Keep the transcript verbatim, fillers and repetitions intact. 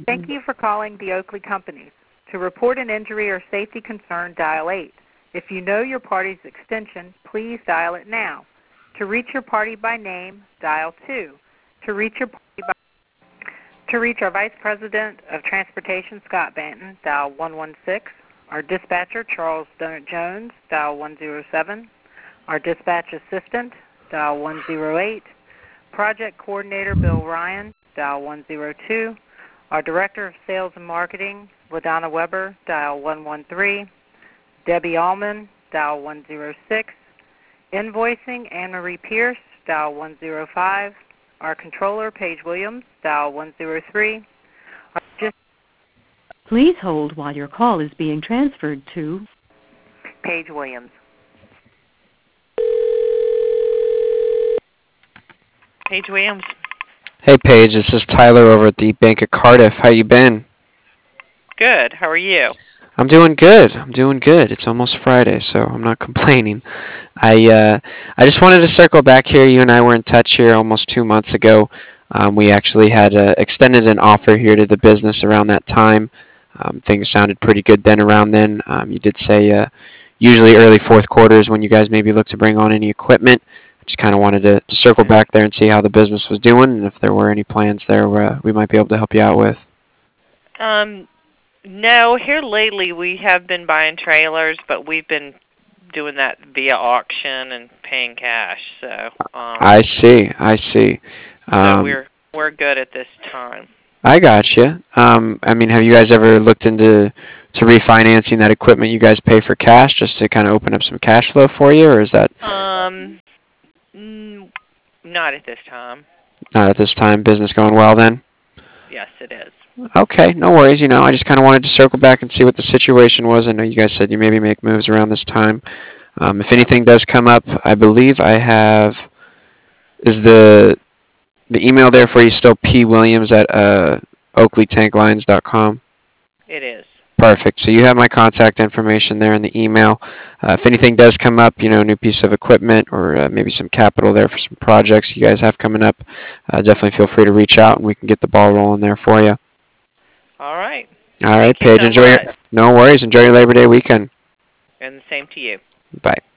Thank you for calling the Oakley Companies. To report an injury or safety concern, dial eight. If you know your party's extension, please dial it now. To reach your party by name, dial two. To reach your party by to reach our Vice President of Transportation, Scott Banton, dial one one six. Our dispatcher, Charles Donut Jones, dial one zero seven. Our dispatch assistant, dial one zero eight. Project coordinator, Bill Ryan, dial one zero two. Our Director of Sales and Marketing, LaDonna Weber, dial one one three. Debbie Allman, dial one zero six. Invoicing, Anne-Marie Pierce, dial one zero five. Our Controller, Paige Williams, dial one zero three. Our just Please hold while your call is being transferred to Paige Williams. Paige Williams. Hey, Paige, this is Tyler over at the Bank of Cardiff. How you been? Good. How are you? I'm doing good. I'm doing good. It's almost Friday, so I'm not complaining. I uh, I just wanted to circle back here. You and I were in touch here almost two months ago. Um, we actually had uh, extended an offer here to the business around that time. Um, things sounded pretty good then around then. Um, you did say uh, usually early fourth quarters when you guys maybe look to bring on any equipment. I just kind of wanted to, to circle back there and see how the business was doing and if there were any plans there where uh, we might be able to help you out with. Um, no, here lately we have been buying trailers, but we've been doing that via auction and paying cash. So um, I see. I see. Um, so we're we're good at this time. I got you. Um, I mean, have you guys ever looked into to refinancing that equipment you guys pay for cash just to kind of open up some cash flow for you, or is that Um, mm, not at this time. not at this time? Business going well then? Yes, it is. Okay, no worries. You know, I just kind of wanted to circle back and see what the situation was. I know you guys said you maybe make moves around this time. Um, if anything does come up, I believe I have is the the email there for you still p williams at uh, oakley tank lines dot com. It is. Perfect. So you have my contact information there in the email. Uh, if anything does come up, you know, a new piece of equipment or uh, maybe some capital there for some projects you guys have coming up, uh, definitely feel free to reach out and we can get the ball rolling there for you. All right. All right, Thank you Paige. so Enjoy much. your, no worries. Enjoy your Labor Day weekend. And the same to you. Bye.